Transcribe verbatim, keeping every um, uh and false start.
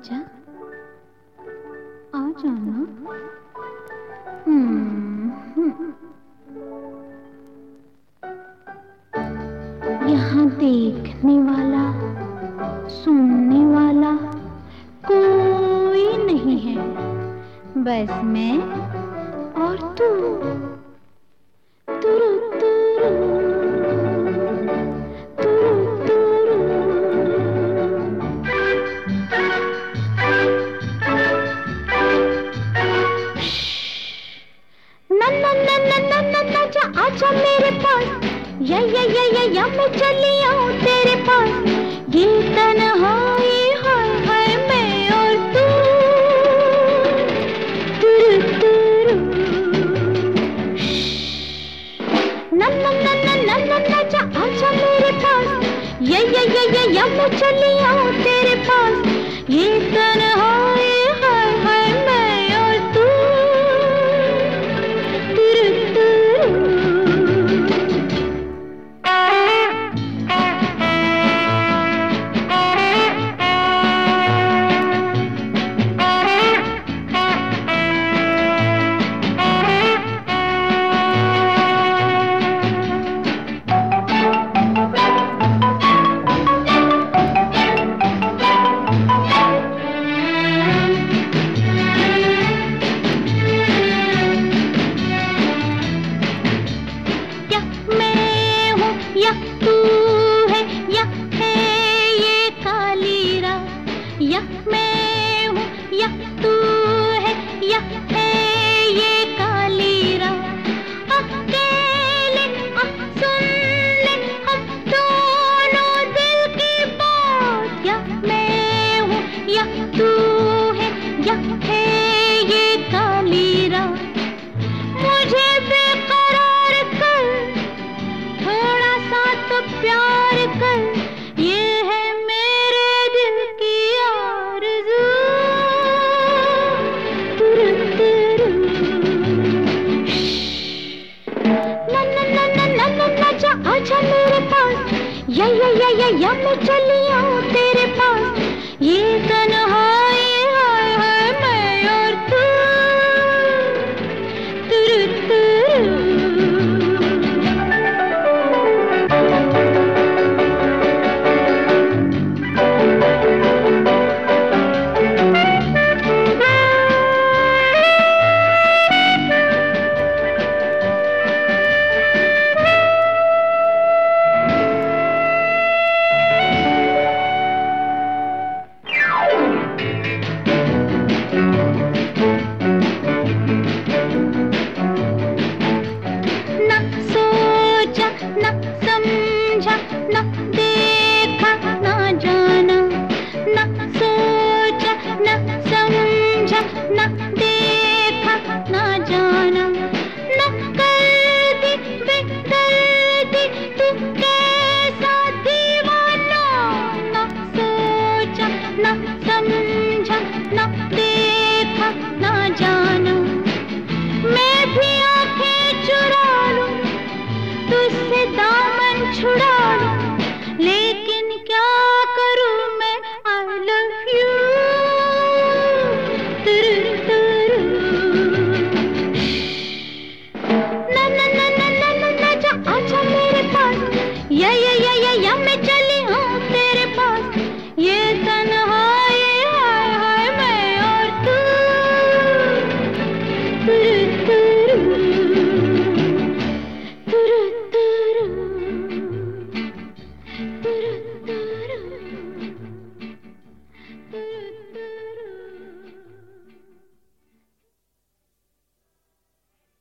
आजा, आ जाना। हम्म, यहाँ देखने वाला, सुनने वाला कोई नहीं है, बस मैं और तू। तुरु तुरु, तुरु तुरु। ना ना ना ना ना ना ना जा, आजा मेरे पास, या या या या या मैं चली आऊं तेरे पास। ये तन्हाई हाय हाय मैं और तू। तुरु तुरु, ना ना ना ना ना ना ना जा, आजा मेरे पास, या या या या या मैं चली आऊं तेरे पास। ये तन्हाई हाय हाय मैं और तू। तुरु तुरु, या तू है या है ये काली रात, या मैं हूँ या तू है या है ये काली रात। अकेले आ सुन ले हम दोनों दिल की बात, या मैं हूँ या तू है या है ये काली रात। मुझे बेकरार कर, थोड़ा सा तो प्यार कर, ये है मेरे दिल की आरज़ू। तुरु तुरु, ना ना ना ना ना ना ना जा, आजा मेरे पास, या या या या या मैं चली आऊं तेरे पास। ये तन्हाई